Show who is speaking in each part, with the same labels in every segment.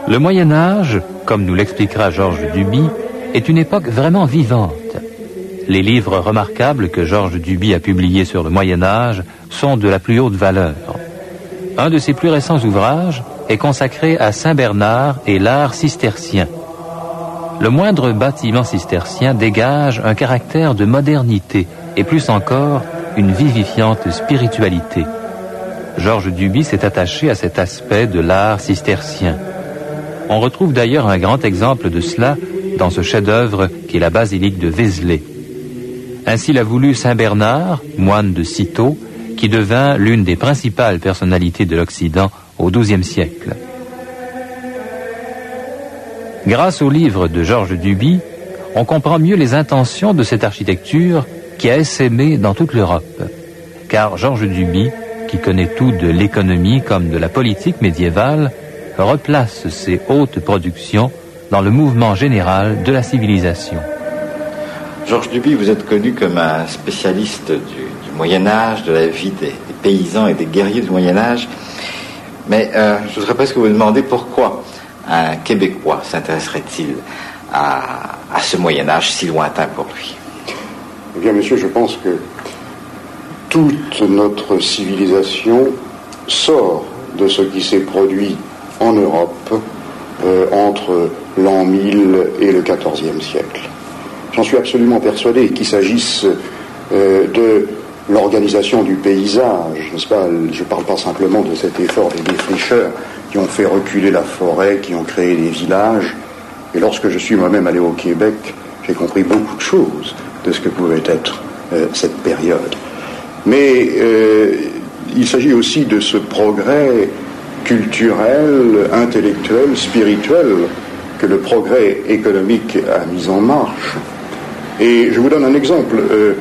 Speaker 1: Le Moyen-Âge, comme nous l'expliquera Georges Duby, est une époque vraiment vivante. Les livres remarquables que Georges Duby a publiés sur le Moyen-Âge sont de la plus haute valeur. Un de ses plus récents ouvrages est consacré à Saint Bernard et l'art cistercien. Le moindre bâtiment cistercien dégage un caractère de modernité et plus encore une vivifiante spiritualité. Georges Duby s'est attaché à cet aspect de l'art cistercien. On retrouve d'ailleurs un grand exemple de cela dans ce chef-d'œuvre qui est la basilique de Vézelay. Ainsi l'a voulu Saint Bernard, moine de Cîteaux, qui devint l'une des principales personnalités de l'Occident au XIIe siècle. Grâce au livre de Georges Duby, on comprend mieux les intentions de cette architecture qui a essaimé dans toute l'Europe. Car Georges Duby, qui connaît tout de l'économie comme de la politique médiévale, replace ses hautes productions dans le mouvement général de la civilisation.
Speaker 2: Georges Duby, vous êtes connu comme un spécialiste du Moyen-Âge, de la vie des paysans et des guerriers du Moyen-Âge. Mais je voudrais presque vous demander pourquoi un Québécois s'intéresserait-il à ce Moyen-Âge si lointain pour lui?
Speaker 3: Eh bien, monsieur, je pense que toute notre civilisation sort de ce qui s'est produit en Europe entre l'an 1000 et le XIVe siècle. J'en suis absolument persuadé, qu'il s'agisse de l'organisation du paysage, n'est-ce pas? Je ne parle pas simplement de cet effort des défricheurs qui ont fait reculer la forêt, qui ont créé des villages. Et lorsque je suis moi-même allé au Québec, j'ai compris beaucoup de choses de ce que pouvait être cette période. Mais il s'agit aussi de ce progrès culturel, intellectuel, spirituel que le progrès économique a mis en marche. Et je vous donne un exemple.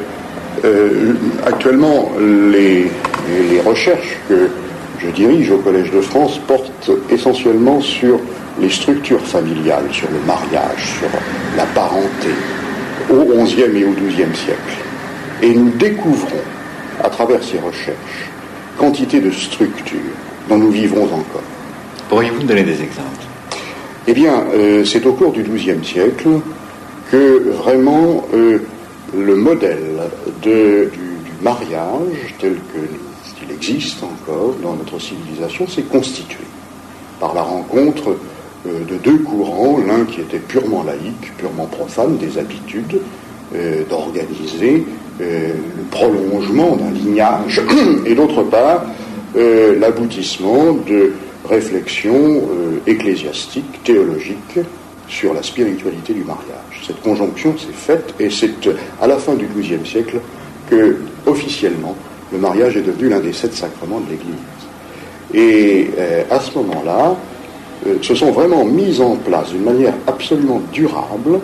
Speaker 3: Actuellement, les recherches que je dirige au Collège de France portent essentiellement sur les structures familiales, sur le mariage, sur la parenté, au XIe et au XIIe siècle. Et nous découvrons, à travers ces recherches, quantité de structures dont nous vivrons encore.
Speaker 2: Pourriez-vous me donner des exemples?
Speaker 3: Eh bien, c'est au cours du XIIe siècle que vraiment le modèle du mariage tel qu'il existe encore dans notre civilisation s'est constitué par la rencontre de deux courants, l'un qui était purement laïque, purement profane, des habitudes, d'organiser le prolongement d'un lignage, et d'autre part l'aboutissement de réflexions ecclésiastiques, théologiques, sur la spiritualité du mariage. Cette conjonction s'est faite, et c'est à la fin du XIIe siècle que, officiellement, le mariage est devenu l'un des 7 sacrements de l'Église. Et à ce moment-là, se sont vraiment mis en place d'une manière absolument durable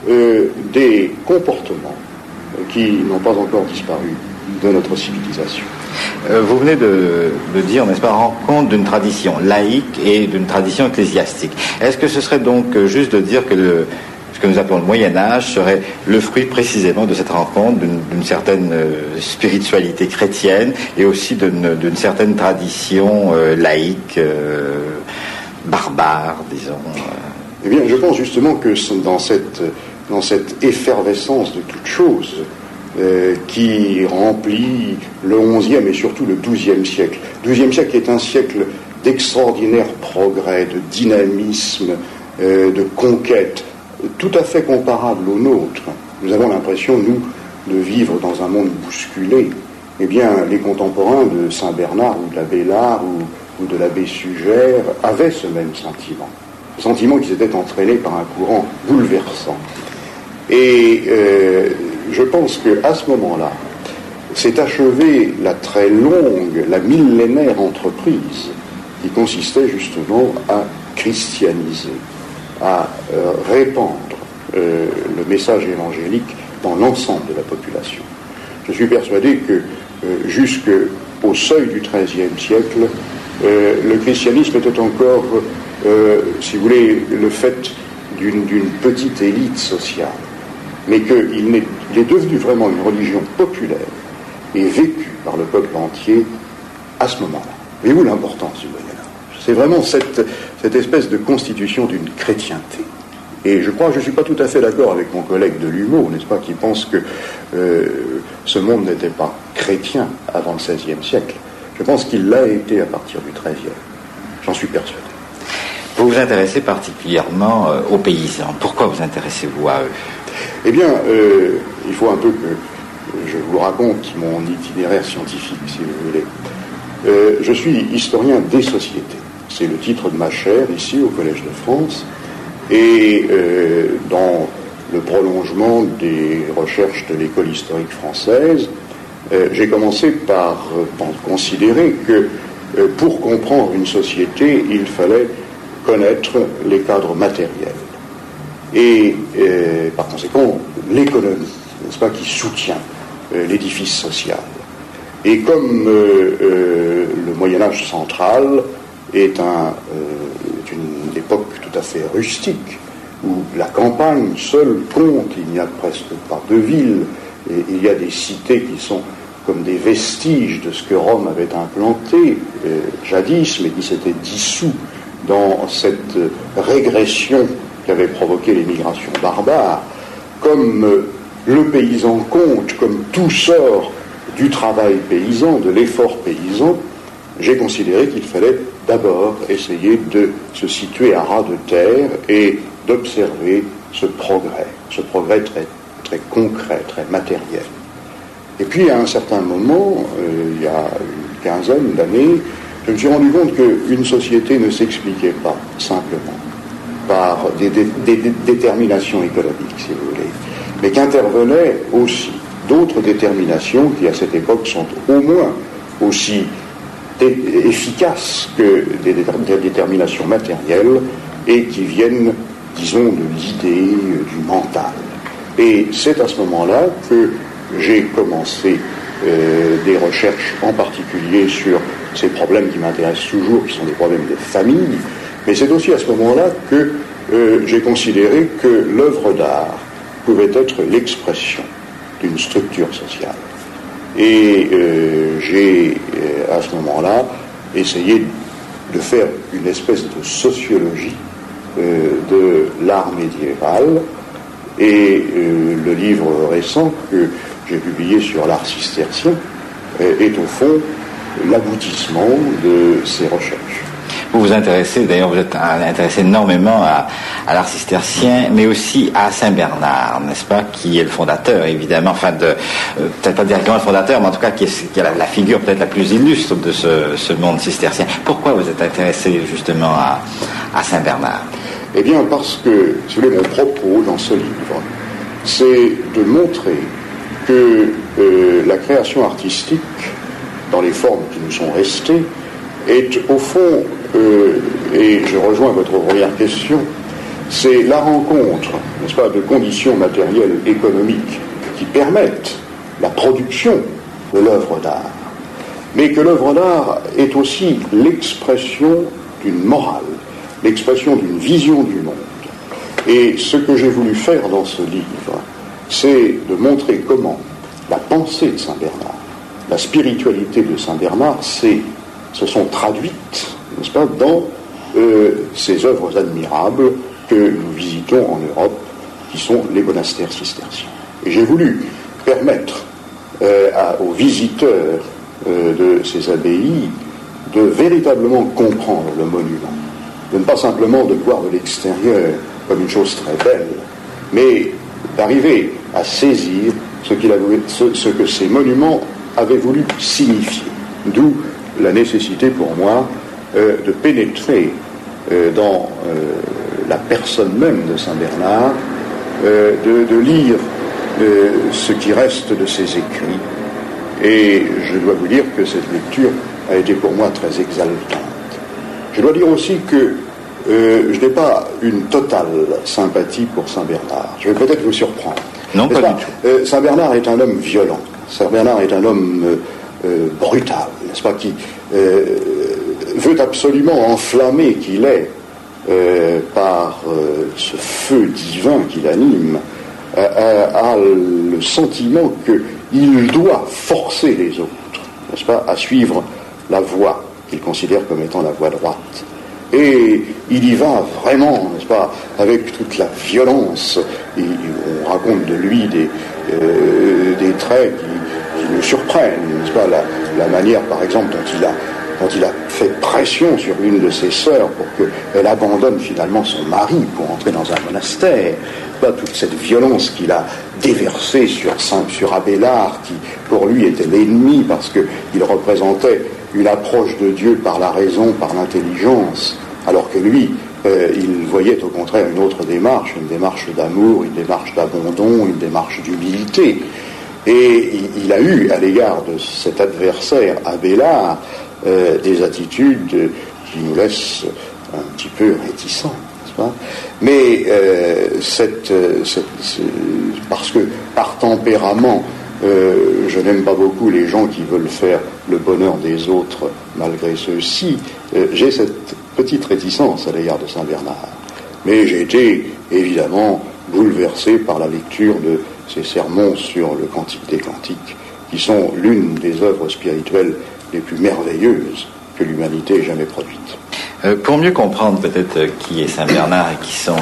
Speaker 3: des comportements qui n'ont pas encore disparu de notre civilisation.
Speaker 2: Vous venez de dire, n'est-ce pas, rencontre d'une tradition laïque et d'une tradition ecclésiastique. Est-ce que ce serait donc juste de dire que ce que nous appelons le Moyen-Âge serait le fruit précisément de cette rencontre d'une certaine spiritualité chrétienne et aussi d'une certaine tradition laïque, barbare, disons?
Speaker 3: Eh bien, je pense justement que dans cette effervescence de toutes choses, qui remplit le XIe et surtout le XIIe siècle. Le XIIe siècle est un siècle d'extraordinaire progrès, de dynamisme, de conquête, tout à fait comparable au nôtre. Nous avons l'impression, nous, de vivre dans un monde bousculé. Eh bien, les contemporains de Saint Bernard ou de l'abbé Lard ou de l'abbé Sugère avaient ce même sentiment. Le sentiment qu'ils étaient entraînés par un courant bouleversant. Et je pense qu'à ce moment-là, s'est achevée la très longue, la millénaire entreprise qui consistait justement à christianiser, à répandre le message évangélique dans l'ensemble de la population. Je suis persuadé que jusqu'au seuil du XIIIe siècle, le christianisme était encore, si vous voulez, le fait d'une petite élite sociale, mais qu'il est devenu vraiment une religion populaire et vécue par le peuple entier à ce moment-là. Voyez-vous l'importance du Moyen-Âge? C'est vraiment cette espèce de constitution d'une chrétienté. Et je crois que je ne suis pas tout à fait d'accord avec mon collègue de Lumeau, n'est-ce pas, qui pense que ce monde n'était pas chrétien avant le XVIe siècle. Je pense qu'il l'a été à partir du XIIIe. J'en suis persuadé.
Speaker 2: Vous vous intéressez particulièrement aux paysans. Pourquoi vous intéressez-vous à eux?
Speaker 3: Eh bien, il faut un peu que je vous raconte mon itinéraire scientifique, si vous voulez. Je suis historien des sociétés. C'est le titre de ma chaire ici au Collège de France. Et dans le prolongement des recherches de l'école historique française, j'ai commencé par considérer que pour comprendre une société, il fallait connaître les cadres matériels. Et par conséquent, l'économie, n'est-ce pas, qui soutient l'édifice social. Et comme le Moyen-Âge central est une époque tout à fait rustique, où la campagne seule compte, il n'y a presque pas de ville, et il y a des cités qui sont comme des vestiges de ce que Rome avait implanté jadis, mais qui s'était dissous dans cette régression qui avait provoqué les migrations barbares. Comme le paysan compte, comme tout sort du travail paysan, de l'effort paysan, j'ai considéré qu'il fallait d'abord essayer de se situer à ras de terre et d'observer ce progrès très, très concret, très matériel. Et puis à un certain moment, il y a une quinzaine d'années, je me suis rendu compte qu'une société ne s'expliquait pas simplement par des déterminations économiques, si vous voulez, mais qu'intervenaient aussi d'autres déterminations qui à cette époque sont au moins aussi efficaces que des déterminations matérielles et qui viennent, disons, de l'idée, du mental. Et c'est à ce moment-là que j'ai commencé des recherches en particulier sur ces problèmes qui m'intéressent toujours, qui sont des problèmes de famille, mais c'est aussi à ce moment-là que j'ai considéré que l'œuvre d'art pouvait être l'expression d'une structure sociale. Et j'ai, à ce moment-là, essayé de faire une espèce de sociologie de l'art médiéval. Et le livre récent que j'ai publié sur l'art cistercien est au fond l'aboutissement de ces recherches.
Speaker 2: Vous vous intéressez, d'ailleurs vous êtes intéressé énormément à l'art cistercien, mais aussi à Saint-Bernard, n'est-ce pas, qui est le fondateur, évidemment, enfin, peut-être pas directement le fondateur, mais en tout cas qui est la figure peut-être la plus illustre de ce monde cistercien. Pourquoi vous êtes intéressé justement à Saint-Bernard?
Speaker 3: Eh bien, parce que, si vous voulez, mon propos dans ce livre, c'est de montrer que la création artistique, dans les formes qui nous sont restées, est au fond, et je rejoins votre première question, c'est la rencontre, n'est-ce pas, de conditions matérielles économiques qui permettent la production de l'œuvre d'art, mais que l'œuvre d'art est aussi l'expression d'une morale, l'expression d'une vision du monde. Et ce que j'ai voulu faire dans ce livre, c'est de montrer comment la pensée de Saint-Bernard, la spiritualité de Saint-Bernard, se sont traduites, n'est-ce pas, dans ces œuvres admirables que nous visitons en Europe, qui sont les monastères cisterciens. Et j'ai voulu permettre aux visiteurs de ces abbayes de véritablement comprendre le monument, de ne pas simplement de le voir de l'extérieur comme une chose très belle, mais d'arriver à saisir ce que ces monuments avaient voulu signifier. D'où la nécessité pour moi de pénétrer dans la personne même de Saint-Bernard, de lire ce qui reste de ses écrits. Et je dois vous dire que cette lecture a été pour moi très exaltante. Je dois dire aussi que je n'ai pas une totale sympathie pour Saint-Bernard. Je vais peut-être vous surprendre.
Speaker 2: Non, pas du tout.
Speaker 3: Saint-Bernard est un homme violent. Saint-Bernard est un homme brutal, n'est-ce pas, qui veut absolument enflammer qu'il est par ce feu divin qui l'anime, a le sentiment qu'il doit forcer les autres, n'est-ce pas, à suivre la voie qu'il considère comme étant la voie droite. Et il y va vraiment, n'est-ce pas, avec toute la violence. On raconte de lui des traits qui nous surprennent, n'est-ce pas, la manière, par exemple, dont il a fait pression sur une de ses sœurs pour qu'elle abandonne finalement son mari pour entrer dans un monastère. Pas toute cette violence qu'il a déversée sur Abélard, qui pour lui était l'ennemi parce qu'il représentait une approche de Dieu par la raison, par l'intelligence, alors que lui, il voyait au contraire une autre démarche, une démarche d'amour, une démarche d'abandon, une démarche d'humilité. Et il a eu à l'égard de cet adversaire Abélard des attitudes qui nous laissent un petit peu réticents, n'est-ce pas ? Mais parce que par tempérament, je n'aime pas beaucoup les gens qui veulent faire le bonheur des autres malgré ceux-ci, j'ai cette petite réticence à l'égard de Saint Bernard. Mais j'ai été évidemment bouleversé par la lecture de ces sermons sur le Cantique des Cantiques, qui sont l'une des œuvres spirituelles les plus merveilleuses que l'humanité ait jamais produites.
Speaker 2: Pour mieux comprendre peut-être qui est Saint Bernard et qui sont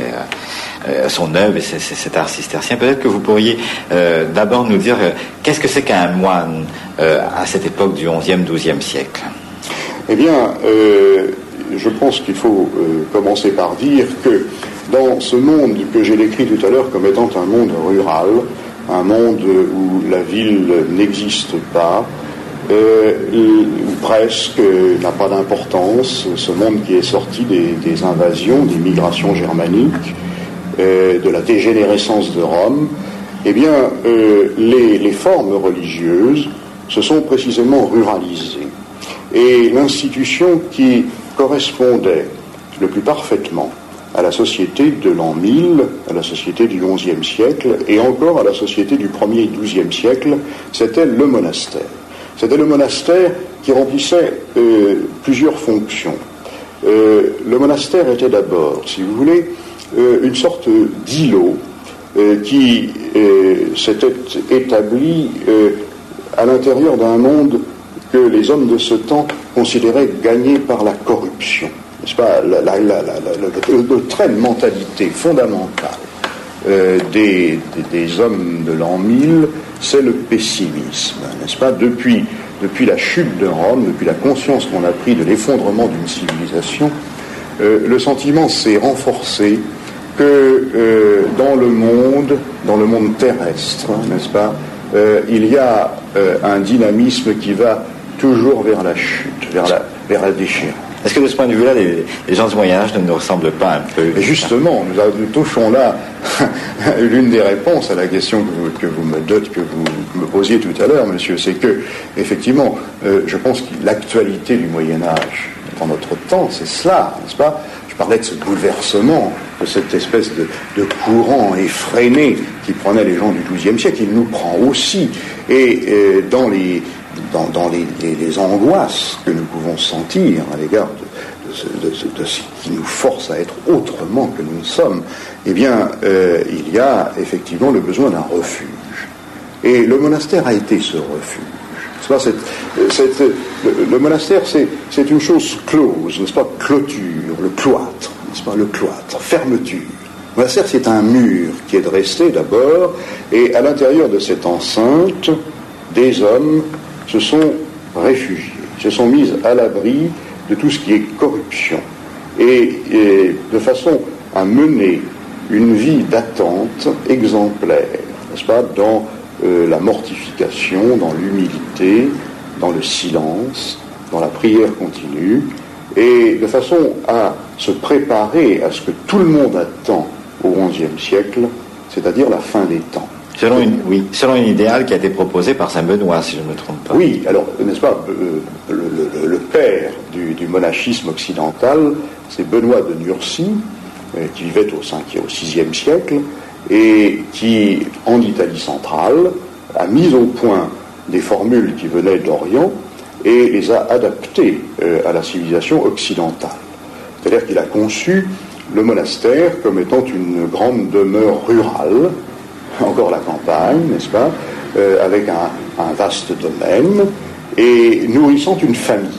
Speaker 2: son œuvre et cet art cistercien, peut-être que vous pourriez d'abord nous dire qu'est-ce que c'est qu'un moine à cette époque du XIe, XIIe siècle.
Speaker 3: Eh bien, je pense qu'il faut commencer par dire que dans ce monde que j'ai décrit tout à l'heure comme étant un monde rural, un monde où la ville n'existe pas, ou presque n'a pas d'importance, ce monde qui est sorti des invasions, des migrations germaniques, de la dégénérescence de Rome, eh bien, les formes religieuses se sont précisément ruralisées. Et l'institution qui correspondait le plus parfaitement à la société de l'an 1000, à la société du XIe siècle, et encore à la société du 1er et 12e siècle, c'était le monastère. C'était le monastère qui remplissait plusieurs fonctions. Le monastère était d'abord, si vous voulez, une sorte d'îlot qui s'était établi à l'intérieur d'un monde que les hommes de ce temps considéraient gagné par la corruption. N'est-ce pas, le trait de mentalité fondamental des hommes de l'an 1000, c'est le pessimisme, n'est-ce pas, depuis la chute de Rome, depuis la conscience qu'on a pris de l'effondrement d'une civilisation, le sentiment s'est renforcé que dans le monde terrestre, n'est-ce pas, il y a un dynamisme qui va toujours vers la chute, vers la déchéance.
Speaker 2: Est-ce que de ce point de vue-là, les gens du Moyen-Âge ne nous ressemblent pas un peu?
Speaker 3: Et justement, nous touchons là l'une des réponses à la question que vous me posiez tout à l'heure, monsieur, c'est que, effectivement, je pense que l'actualité du Moyen-Âge dans notre temps, c'est cela, n'est-ce pas? Je parlais de ce bouleversement, de cette espèce de courant effréné qui prenait les gens du XIIe siècle, il nous prend aussi. Et dans les angoisses que nous pouvons sentir à l'égard de ce qui nous force à être autrement que nous ne sommes, eh bien, il y a effectivement le besoin d'un refuge. Et le monastère a été ce refuge. Le monastère, c'est une chose close, n'est-ce pas, clôture, le cloître, n'est-ce pas, le cloître, fermeture. Le monastère, c'est un mur qui est dressé d'abord, et à l'intérieur de cette enceinte, des hommes se sont réfugiés, se sont mis à l'abri de tout ce qui est corruption, et de façon à mener une vie d'attente exemplaire, n'est-ce pas, dans la mortification, dans l'humilité, dans le silence, dans la prière continue, et de façon à se préparer à ce que tout le monde attend au XIe siècle, c'est-à-dire la fin des temps.
Speaker 2: Selon une idéale qui a été proposée par Saint Benoît, si je ne me trompe pas.
Speaker 3: Oui, alors, n'est-ce pas, le père du monachisme occidental, c'est Benoît de Nursie, qui vivait au 6e siècle, et qui, en Italie centrale, a mis au point des formules qui venaient d'Orient et les a adaptées à la civilisation occidentale. C'est-à-dire qu'il a conçu le monastère comme étant une grande demeure rurale, encore la campagne, n'est-ce pas, avec un vaste domaine, et nourrissant une famille,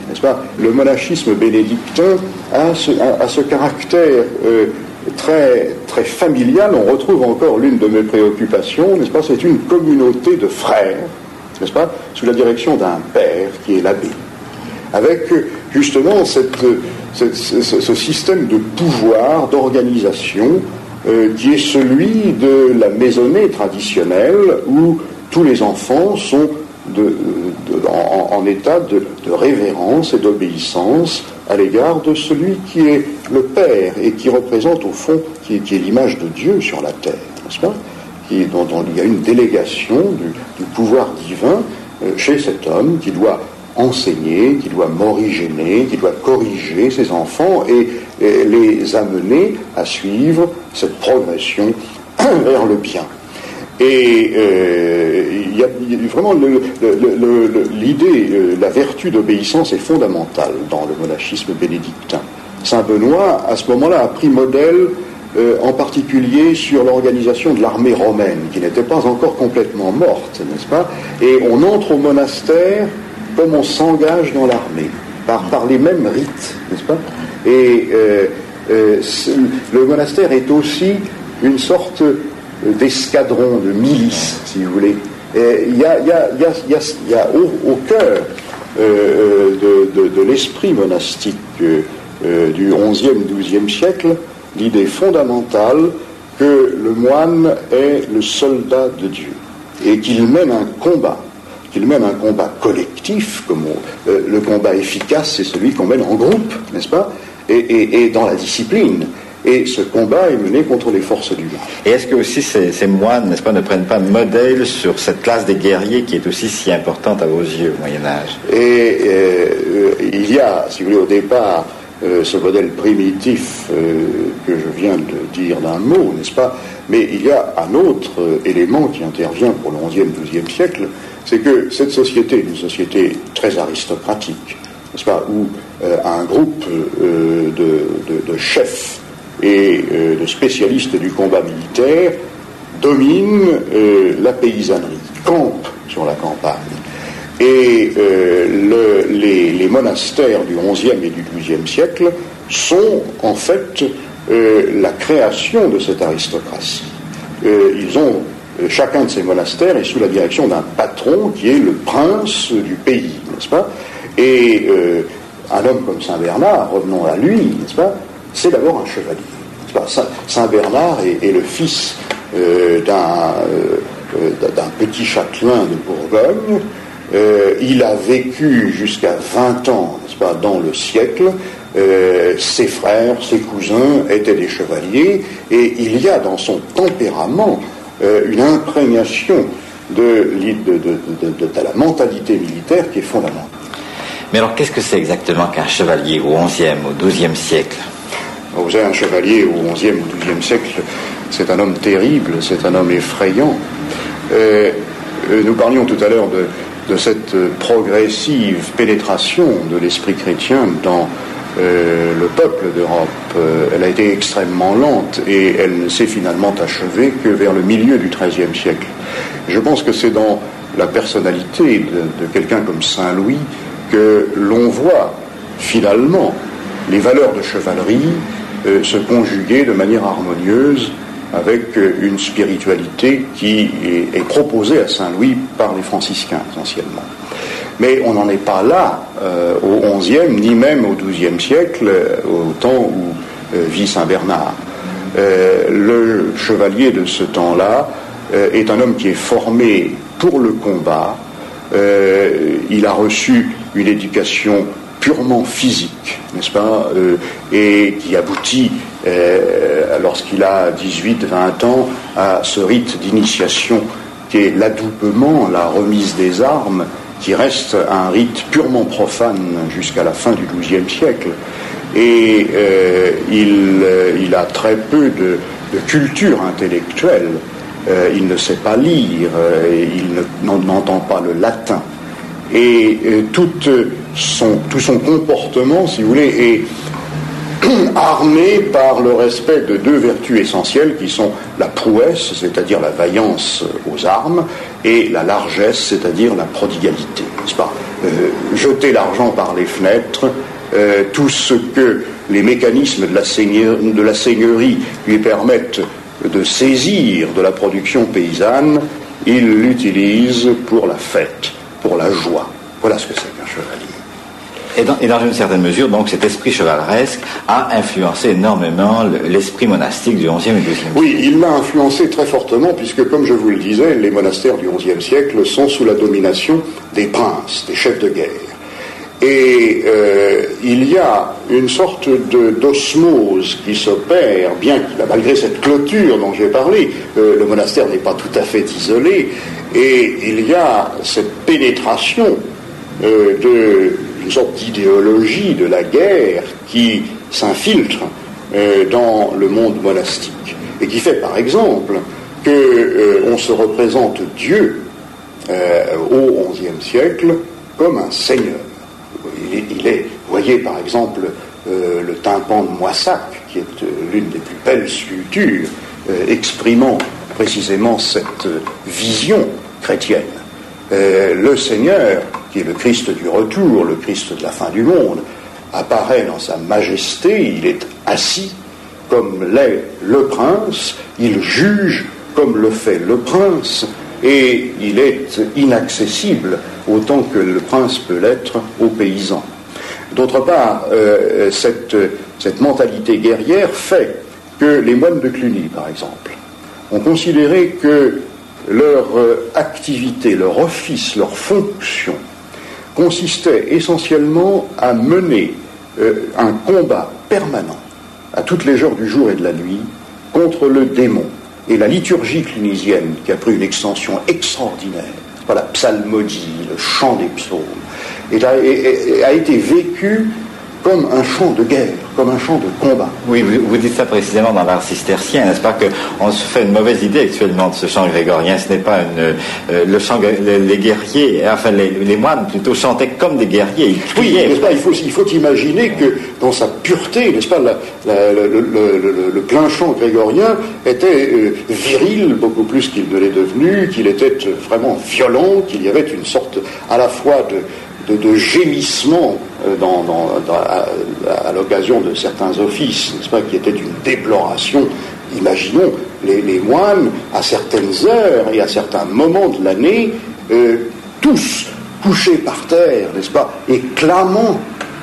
Speaker 3: n'est-ce pas? Le monachisme bénédictin a ce caractère très, très familial. On retrouve encore l'une de mes préoccupations, n'est-ce pas? C'est une communauté de frères, n'est-ce pas? Sous la direction d'un père qui est l'abbé, avec justement ce système de pouvoir, d'organisation qui est celui de la maisonnée traditionnelle où tous les enfants sont en état de révérence et d'obéissance à l'égard de celui qui est le Père et qui représente au fond, qui est l'image de Dieu sur la terre, n'est-ce pas? Dont il y a une délégation du pouvoir divin chez cet homme qui doit enseigner, qui doit morigéner, qui doit corriger ses enfants et les amener à suivre cette progression vers le bien. Et il y a vraiment l'idée, la vertu d'obéissance est fondamentale dans le monachisme bénédictin. Saint Benoît, à ce moment-là, a pris modèle en particulier sur l'organisation de l'armée romaine, qui n'était pas encore complètement morte, n'est-ce pas? Et on entre au monastère comme on s'engage dans l'armée, par les mêmes rites, n'est-ce pas? Et le monastère est aussi une sorte d'escadron, de milice, si vous voulez. Il y a au cœur de l'esprit monastique du XIe, XIIe siècle l'idée fondamentale que le moine est le soldat de Dieu et qu'il mène un combat collectif, comme le combat efficace, c'est celui qu'on mène en groupe, n'est-ce pas, et dans la discipline. Et ce combat est mené contre les forces du mal.
Speaker 2: Et est-ce que aussi ces moines, n'est-ce pas, ne prennent pas modèle sur cette classe des guerriers qui est aussi si importante à vos yeux au Moyen-Âge?
Speaker 3: Et il y a, si vous voulez, au départ, ce modèle primitif que je viens de dire d'un mot, n'est-ce pas? Mais il y a un autre élément qui intervient pour le XIe, XIIe siècle, c'est que cette société est une société très aristocratique, n'est-ce pas? Où un groupe de chefs et de spécialistes du combat militaire domine la paysannerie, campe sur la campagne. Et les monastères du XIe et du XIIe siècle sont en fait la création de cette aristocratie. Chacun de ces monastères est sous la direction d'un patron qui est le prince du pays, n'est-ce pas? Et un homme comme Saint Bernard, revenons à lui, n'est-ce pas? C'est d'abord un chevalier. Saint Bernard est le fils d'un petit châtelain de Bourgogne. Il a vécu jusqu'à 20 ans, n'est-ce pas, dans le siècle. Ses frères, ses cousins étaient des chevaliers, et il y a dans son tempérament une imprégnation de la mentalité militaire qui est fondamentale.
Speaker 2: Mais alors, qu'est-ce que c'est exactement qu'un chevalier au XIe, au XIIe siècle?
Speaker 3: Vous avez un chevalier au XIe ou XIIe siècle, c'est un homme terrible, c'est un homme effrayant. Nous parlions tout à l'heure de cette progressive pénétration de l'esprit chrétien dans le peuple d'Europe. Elle a été extrêmement lente et elle ne s'est finalement achevée que vers le milieu du XIIIe siècle. Je pense que c'est dans la personnalité de quelqu'un comme Saint Louis que l'on voit finalement les valeurs de chevalerie se conjuguer de manière harmonieuse avec une spiritualité qui est proposée à Saint Louis par les franciscains essentiellement. Mais on n'en est pas là au XIe, ni même au XIIe siècle, au temps où vit Saint Bernard. Le chevalier de ce temps-là est un homme qui est formé pour le combat. Il a reçu une éducation purement physique, n'est-ce pas, et qui aboutit, lorsqu'il a 18-20 ans, à ce rite d'initiation qui est l'adoubement, la remise des armes, qui reste un rite purement profane jusqu'à la fin du XIIe siècle. Et il a très peu de culture intellectuelle. Il ne sait pas lire, il n'entend pas le latin. Et tout son comportement, si vous voulez, est armé par le respect de deux vertus essentielles qui sont la prouesse, c'est-à-dire la vaillance aux armes, et la largesse, c'est-à-dire la prodigalité, n'est-ce pas? jeter l'argent par les fenêtres, tout ce que les mécanismes de la seigneurie lui permettent de saisir de la production paysanne, il l'utilise pour la fête, pour la joie. Voilà ce que c'est qu'un chevalier.
Speaker 2: Et dans une certaine mesure, donc, cet esprit chevaleresque a influencé énormément l'esprit monastique du XIe et XIIe siècle.
Speaker 3: Oui, il l'a influencé très fortement, puisque, comme je vous le disais, les monastères du XIe siècle sont sous la domination des princes, des chefs de guerre. Et il y a une sorte d'osmose qui s'opère, bien qu'il malgré cette clôture dont j'ai parlé, le monastère n'est pas tout à fait isolé, et il y a cette pénétration d'une sorte d'idéologie de la guerre qui s'infiltre dans le monde monastique, et qui fait par exemple qu'on se représente Dieu au XIe siècle comme un seigneur. Il est, vous voyez par exemple le tympan de Moissac, qui est l'une des plus belles sculptures exprimant précisément cette vision chrétienne. Le Seigneur, qui est le Christ du retour, le Christ de la fin du monde, apparaît dans sa majesté, il est assis comme l'est le prince, il juge comme le fait le prince, et il est inaccessible autant que le prince peut l'être aux paysans. D'autre part, cette mentalité guerrière fait que les moines de Cluny, par exemple, ont considéré que leur activité, leur office, leur fonction consistait essentiellement à mener un combat permanent à toutes les heures du jour et de la nuit contre le démon. Et la liturgie clunisienne, qui a pris une extension extraordinaire, la psalmodie, le chant des psaumes, a été vécue comme un chant de guerre, comme un chant de combat.
Speaker 2: Oui, vous dites ça précisément dans l'art cistercien, n'est-ce pas, qu'on se fait une mauvaise idée actuellement de ce chant grégorien. Ce n'est pas le chant, les guerriers, enfin les moines plutôt chantaient comme des guerriers, ils criaient.
Speaker 3: Oui, n'est-ce pas, il faut imaginer que dans sa pureté, n'est-ce pas, le plein chant grégorien était viril beaucoup plus qu'il ne l'est devenu, qu'il était vraiment violent, qu'il y avait une sorte à la fois de gémissement à l'occasion de certains offices, n'est-ce pas, qui étaient une déploration. Imaginons les moines, à certaines heures et à certains moments de l'année, tous couchés par terre, n'est-ce pas, et clamant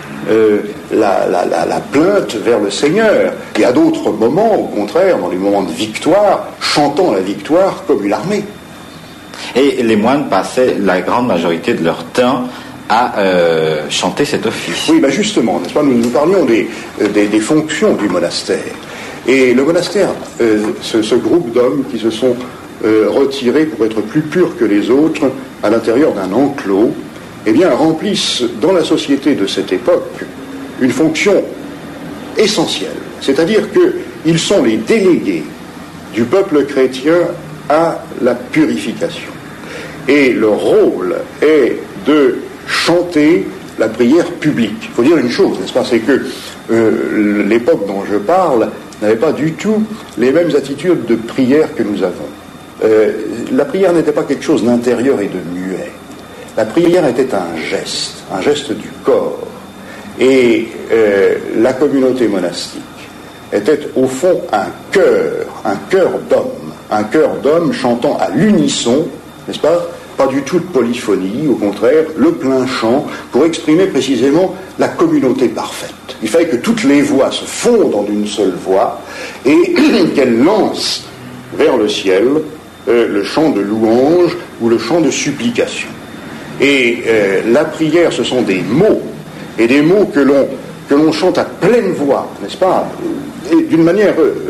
Speaker 3: la plainte vers le Seigneur. Et à d'autres moments, au contraire, dans les moments de victoire, chantant la victoire comme une armée.
Speaker 2: Et les moines passaient la grande majorité de leur temps à chanter cet office.
Speaker 3: Oui, justement, n'est-ce pas, nous parlions des fonctions du monastère. Et le monastère, ce groupe d'hommes qui se sont retirés pour être plus purs que les autres à l'intérieur d'un enclos, eh bien, remplissent dans la société de cette époque une fonction essentielle. C'est-à-dire qu'ils sont les délégués du peuple chrétien à la purification. Et leur rôle est de chanter la prière publique. Il faut dire une chose, n'est-ce pas, c'est que l'époque dont je parle n'avait pas du tout les mêmes attitudes de prière que nous avons. La prière n'était pas quelque chose d'intérieur et de muet. La prière était un geste du corps. Et la communauté monastique était au fond un cœur d'homme chantant à l'unisson, n'est-ce pas, pas du tout de polyphonie, au contraire, le plein chant, pour exprimer précisément la communauté parfaite. Il fallait que toutes les voix se fondent en une seule voix et qu'elles lancent vers le ciel le chant de louange ou le chant de supplication. Et la prière, ce sont des mots, et des mots que l'on chante à pleine voix, n'est-ce pas, et d'une manière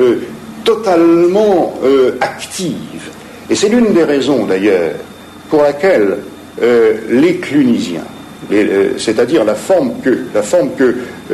Speaker 3: totalement active. Et c'est l'une des raisons, d'ailleurs, pour laquelle les clunisiens, c'est-à-dire la forme que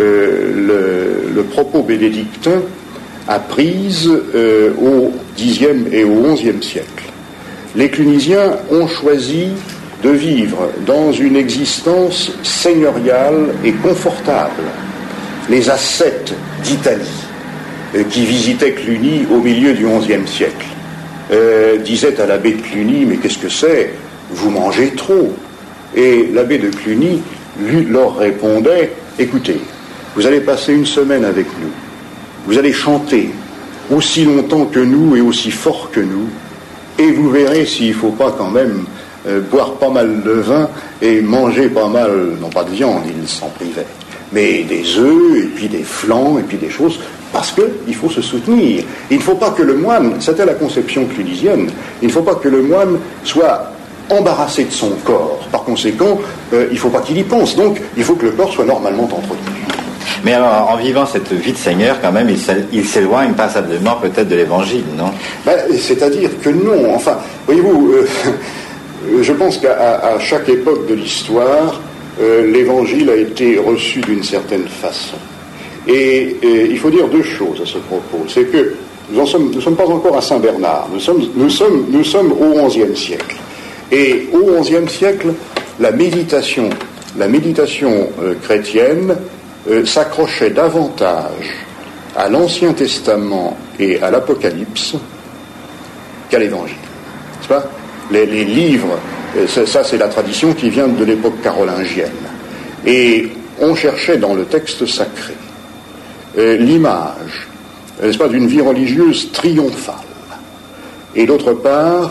Speaker 3: le propos bénédictin a prise au Xe et au XIe siècle, les clunisiens ont choisi de vivre dans une existence seigneuriale et confortable. Les ascètes d'Italie, qui visitaient Cluny au milieu du XIe siècle, disait à l'abbé de Cluny, mais qu'est-ce que c'est? Vous mangez trop. Et l'abbé de Cluny leur répondait, écoutez, vous allez passer une semaine avec nous, vous allez chanter aussi longtemps que nous et aussi fort que nous, et vous verrez s'il ne faut pas quand même boire pas mal de vin et manger pas mal, non pas de viande, ils s'en privaient, mais des œufs, et puis des flancs, et puis des choses, parce qu'il faut se soutenir. Il ne faut pas que le moine, c'était la conception clunisienne, il ne faut pas que le moine soit embarrassé de son corps. Par conséquent, il ne faut pas qu'il y pense. Donc, il faut que le corps soit normalement entretenu.
Speaker 2: Mais alors, en vivant cette vie de Seigneur, quand même, il s'éloigne passablement peut-être de l'Évangile, non?
Speaker 3: C'est-à-dire que non. Enfin, voyez-vous, je pense qu'à chaque époque de l'histoire, l'Évangile a été reçu d'une certaine façon. Et il faut dire deux choses à ce propos. C'est que nous ne sommes pas encore à Saint-Bernard. Nous sommes au XIe siècle. Et au XIe siècle, la méditation chrétienne s'accrochait davantage à l'Ancien Testament et à l'Apocalypse qu'à l'Évangile. N'est-ce pas ? Les livres, ça c'est la tradition qui vient de l'époque carolingienne. Et on cherchait dans le texte sacré l'image, n'est-ce pas, d'une vie religieuse triomphale. Et d'autre part,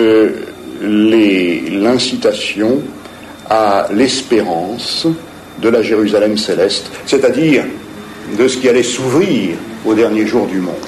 Speaker 3: l'incitation à l'espérance de la Jérusalem céleste, c'est-à-dire de ce qui allait s'ouvrir au dernier jour du monde.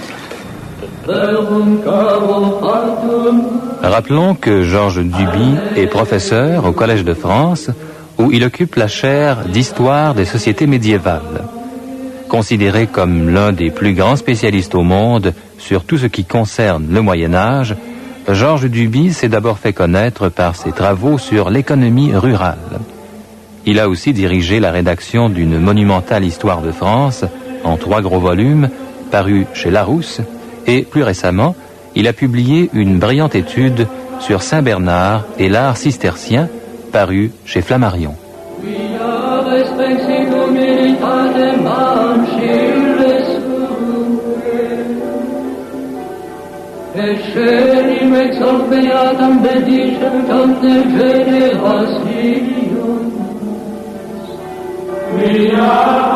Speaker 1: Rappelons que Georges Duby est professeur au Collège de France, où il occupe la chaire d'histoire des sociétés médiévales. Considéré comme l'un des plus grands spécialistes au monde sur tout ce qui concerne le Moyen-Âge, Georges Duby s'est d'abord fait connaître par ses travaux sur l'économie rurale. Il a aussi dirigé la rédaction d'une monumentale histoire de France, en 3 gros volumes, parue chez Larousse, et plus récemment, il a publié une brillante étude sur Saint-Bernard et l'art cistercien, parue chez Flammarion.
Speaker 4: We are